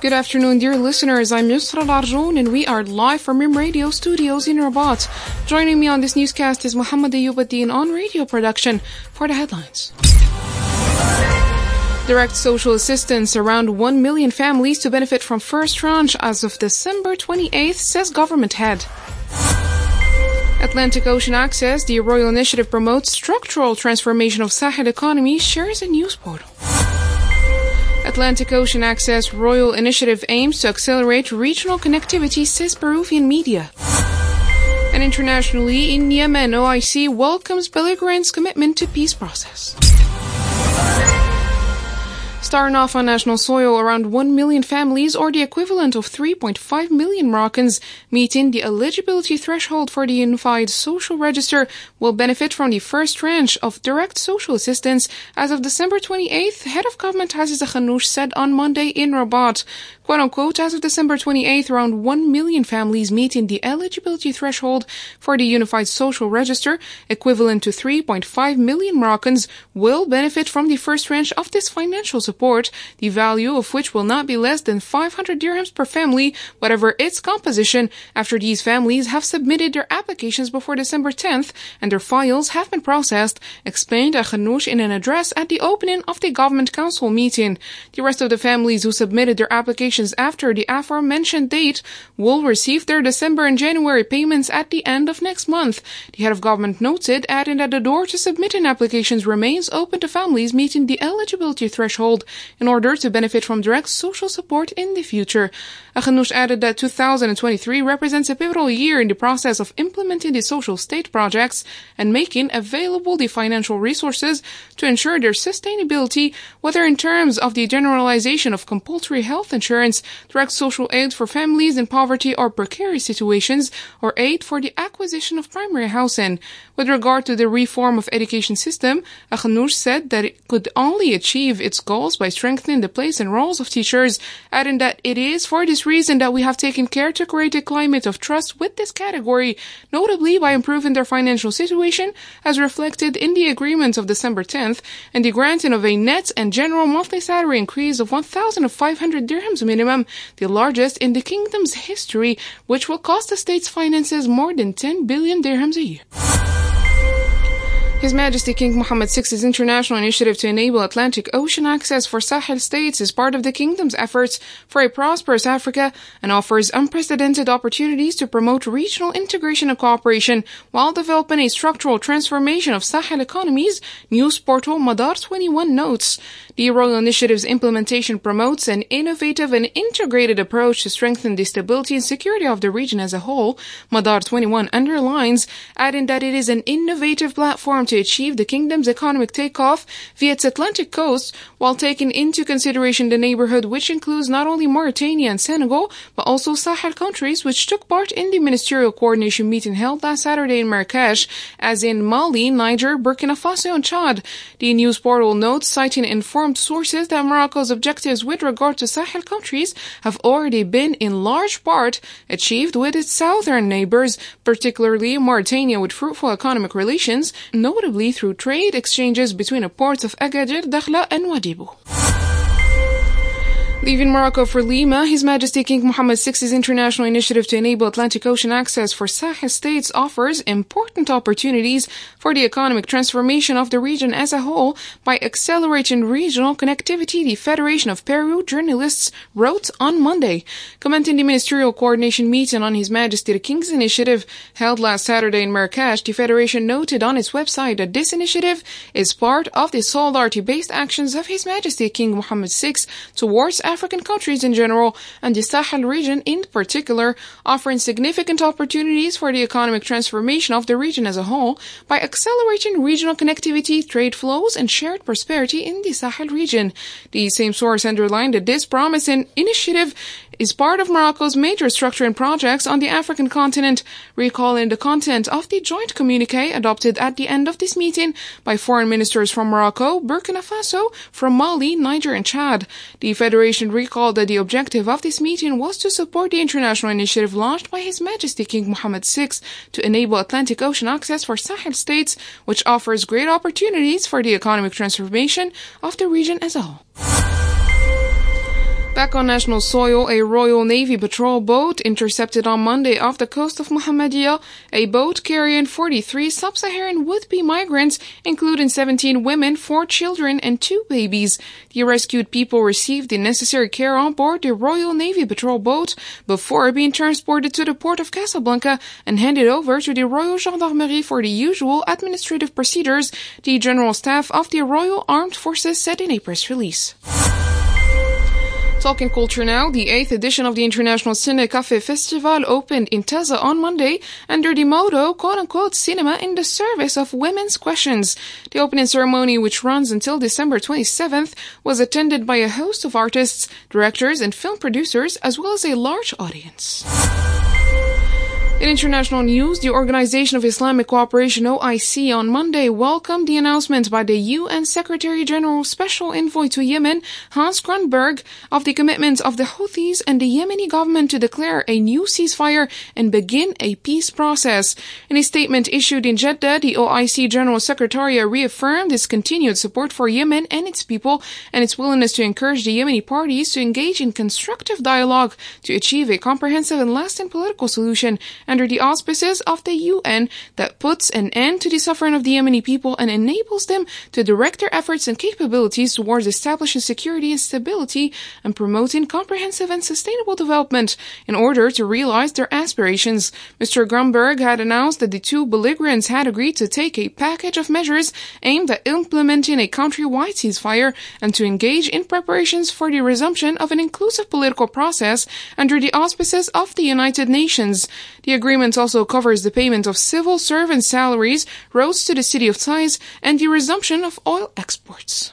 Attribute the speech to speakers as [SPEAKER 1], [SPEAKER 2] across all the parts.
[SPEAKER 1] Good afternoon, dear listeners. I'm Yusra Larjoun and we are live from MIM Radio Studios in Rabat. Joining me on this newscast is Muhammad Ayyubuddin on radio production for the headlines. Direct social assistance, around 1 million families to benefit from first tranche as of December 28th, says government head. Atlantic Ocean Access, the Royal Initiative promotes structural transformation of Sahel economy, shares a news portal. Atlantic Ocean Access Royal Initiative aims to accelerate regional connectivity, says Peruvian media. And internationally, in Yemen, OIC welcomes belligerents' commitment to peace process. Starting off on national soil, around 1 million families, or the equivalent of 3.5 million Moroccans, meeting the eligibility threshold for the Unified Social Register, will benefit from the first tranche of direct social assistance as of December 28th, Head of Government Aziza Khanouch said on Monday in Rabat. Quote-unquote, as of December 28th, around 1 million families meeting the eligibility threshold for the Unified Social Register, equivalent to 3.5 million Moroccans, will benefit from the first tranche of this financial support, the value of which will not be less than 500 dirhams per family, whatever its composition, after these families have submitted their applications before December 10th and their files have been processed, explained Khanouch in an address at the opening of the Government Council meeting. The rest of the families who submitted their applications after the aforementioned date will receive their December and January payments at the end of next month. The head of government noted, adding that the door to submitting applications remains open to families meeting the eligibility threshold in order to benefit from direct social support in the future. Khanouch added that 2023 represents a pivotal year in the process of implementing the social state projects and making available the financial resources to ensure their sustainability, whether in terms of the generalization of compulsory health insurance, direct social aid for families in poverty or precarious situations, or aid for the acquisition of primary housing. With regard to the reform of education system, Khanouch said that it could only achieve its goals by strengthening the place and roles of teachers, adding that it is for this reason that we have taken care to create a climate of trust with this category, notably by improving their financial situation, as reflected in the agreement of December 10th, and the granting of a net and general monthly salary increase of 1,500 dirhams minimum, the largest in the kingdom's history, which will cost the state's finances more than 10 billion dirhams a year. His Majesty King Mohammed VI's international initiative to enable Atlantic Ocean access for Sahel states is part of the kingdom's efforts for a prosperous Africa and offers unprecedented opportunities to promote regional integration and cooperation while developing a structural transformation of Sahel economies, news portal Madar 21 notes. The Royal Initiative's implementation promotes an innovative and integrated approach to strengthen the stability and security of the region as a whole, Madar 21 underlines, adding that it is an innovative platform to achieve the kingdom's economic takeoff via its Atlantic coast, while taking into consideration the neighborhood, which includes not only Mauritania and Senegal, but also Sahel countries, which took part in the ministerial coordination meeting held last Saturday in Marrakesh, as in Mali, Niger, Burkina Faso, and Chad. The news portal notes, citing informed sources, that Morocco's objectives with regard to Sahel countries have already been in large part achieved with its southern neighbors, particularly Mauritania, with fruitful economic relations, notably through trade exchanges between the ports of Agadir, Dakhla, and Wadibu. Leaving Morocco for Lima, His Majesty King Mohammed VI's international initiative to enable Atlantic Ocean access for Sahel states offers important opportunities for the economic transformation of the region as a whole by accelerating regional connectivity, the Federation of Peru journalists wrote on Monday. Commenting the ministerial coordination meeting on His Majesty the King's initiative held last Saturday in Marrakesh, the Federation noted on its website that this initiative is part of the solidarity-based actions of His Majesty King Mohammed VI towards African countries in general and the Sahel region in particular, offering significant opportunities for the economic transformation of the region as a whole by accelerating regional connectivity, trade flows, and shared prosperity in the Sahel region. The same source underlined that this promising initiative is part of Morocco's major structuring projects on the African continent, recalling the content of the joint communiqué adopted at the end of this meeting by foreign ministers from Morocco, Burkina Faso, from Mali, Niger, and Chad. The Federation recalled that the objective of this meeting was to support the international initiative launched by His Majesty King Mohammed VI to enable Atlantic Ocean access for Sahel states, which offers great opportunities for the economic transformation of the region as a whole. Back on national soil, a Royal Navy patrol boat intercepted on Monday off the coast of Mohammedia a boat carrying 43 sub-Saharan would-be migrants, including 17 women, 4 children, and 2 babies. The rescued people received the necessary care on board the Royal Navy patrol boat before being transported to the port of Casablanca and handed over to the Royal Gendarmerie for the usual administrative procedures, the General Staff of the Royal Armed Forces said in a press release. Talking culture now, the 8th edition of the International Cine Café Festival opened in Taza on Monday under the motto, quote-unquote, cinema in the service of women's questions. The opening ceremony, which runs until December 27th, was attended by a host of artists, directors, and film producers, as well as a large audience. In international news, the Organization of Islamic Cooperation, OIC, on Monday welcomed the announcement by the UN Secretary-General's Special Envoy to Yemen, Hans Grunberg, of the commitment of the Houthis and the Yemeni government to declare a new ceasefire and begin a peace process. In a statement issued in Jeddah, the OIC General Secretariat reaffirmed its continued support for Yemen and its people and its willingness to encourage the Yemeni parties to engage in constructive dialogue to achieve a comprehensive and lasting political solution under the auspices of the UN that puts an end to the suffering of the Yemeni people and enables them to direct their efforts and capabilities towards establishing security and stability and promoting comprehensive and sustainable development in order to realize their aspirations. Mr. Grunberg had announced that the two belligerents had agreed to take a package of measures aimed at implementing a countrywide ceasefire and to engage in preparations for the resumption of an inclusive political process under the auspices of the United Nations. The agreement also covers the payment of civil servant salaries, roads to the city of Taiz, and the resumption of oil exports.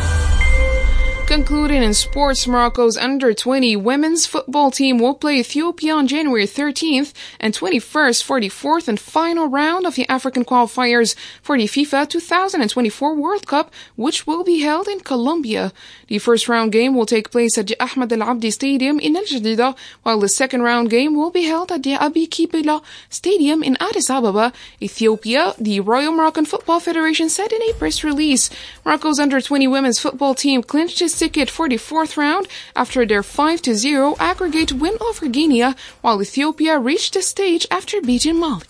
[SPEAKER 1] Concluding in sports, Morocco's under-20 women's football team will play Ethiopia on January 13th and 21st for the fourth and final round of the African qualifiers for the FIFA 2024 World Cup, which will be held in Colombia. The first round game will take place at the Ahmed El Abdi Stadium in Al Jadida, while the second round game will be held at the Abi Kibela Stadium in Addis Ababa, Ethiopia, the Royal Moroccan Football Federation said in a press release. Morocco's under-20 women's football team clinched its ticket for the fourth round after their 5-0 aggregate win over Guinea, while Ethiopia reached the stage after beating Mali.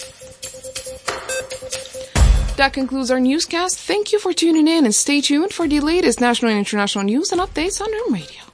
[SPEAKER 1] That concludes our newscast. Thank you for tuning in and stay tuned for the latest national and international news and updates on RM Radio.